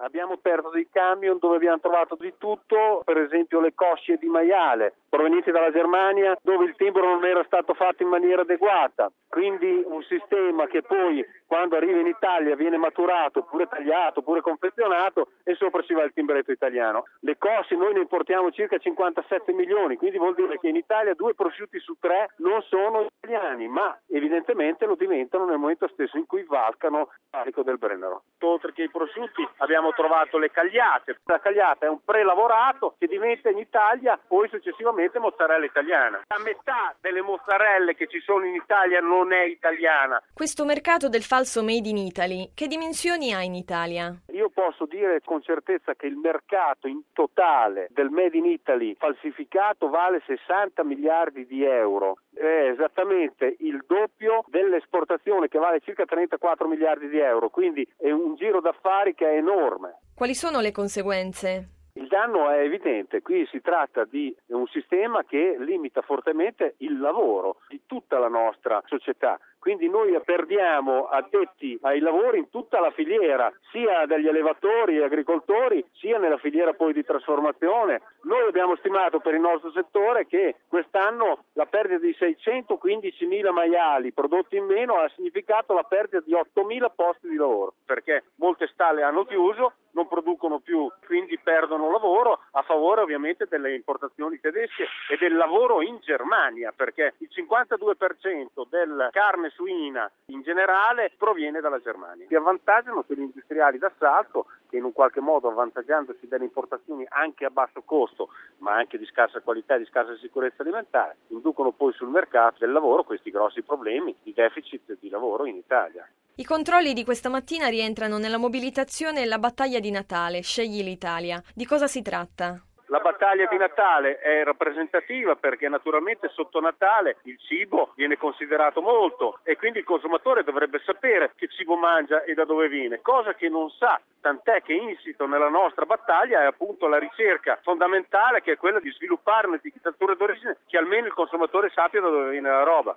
Abbiamo perso dei camion dove abbiamo trovato di tutto, per esempio le cosce di maiale provenienti dalla Germania dove il timbro non era stato fatto in maniera adeguata, quindi un sistema che poi quando arriva in Italia viene maturato, oppure tagliato, oppure confezionato e sopra ci va il timbretto italiano. Le cosce noi ne importiamo circa 57 milioni, quindi vuol dire che in Italia 2 prosciutti su 3 non sono italiani, ma evidentemente lo diventano nel momento stesso in cui valcano il carico del Brennero. Oltre che i prosciutti abbiamo trovato le cagliate. La cagliata è un prelavorato che diventa in Italia poi successivamente mozzarella italiana. La metà delle mozzarelle che ci sono in Italia non è italiana. Questo mercato del falso made in Italy, che dimensioni ha in Italia? Io posso dire con certezza che il mercato in totale del made in Italy falsificato vale 60 miliardi di euro. È esattamente il doppio dell'esportazione che vale circa 34 miliardi di euro, quindi è un giro d'affari che è enorme. Quali sono le conseguenze? Il danno è evidente, qui si tratta di un sistema che limita fortemente il lavoro di tutta la nostra società. Quindi noi perdiamo addetti ai lavori in tutta la filiera, sia dagli allevatori e agricoltori, sia nella filiera poi di trasformazione. Noi abbiamo stimato per il nostro settore che quest'anno la perdita di 615.000 maiali prodotti in meno ha significato la perdita di 8.000 posti di lavoro, perché molte stalle hanno chiuso, non producono più, quindi perdono lavoro a favore ovviamente delle importazioni tedesche e del lavoro in Germania, perché il 52% della carne suina in generale proviene dalla Germania. Si avvantaggiano per gli industriali d'assalto che in un qualche modo avvantaggiandosi delle importazioni anche a basso costo, ma anche di scarsa qualità e di scarsa sicurezza alimentare, inducono poi sul mercato del lavoro questi grossi problemi di deficit di lavoro in Italia. I controlli di questa mattina rientrano nella mobilitazione e la battaglia di Natale, Scegli l'Italia. Di cosa si tratta? La battaglia di Natale è rappresentativa perché naturalmente sotto Natale il cibo viene considerato molto e quindi il consumatore dovrebbe sapere che cibo mangia e da dove viene, cosa che non sa, tant'è che insito nella nostra battaglia è appunto la ricerca fondamentale che è quella di sviluppare un'etichettatura d'origine che almeno il consumatore sappia da dove viene la roba.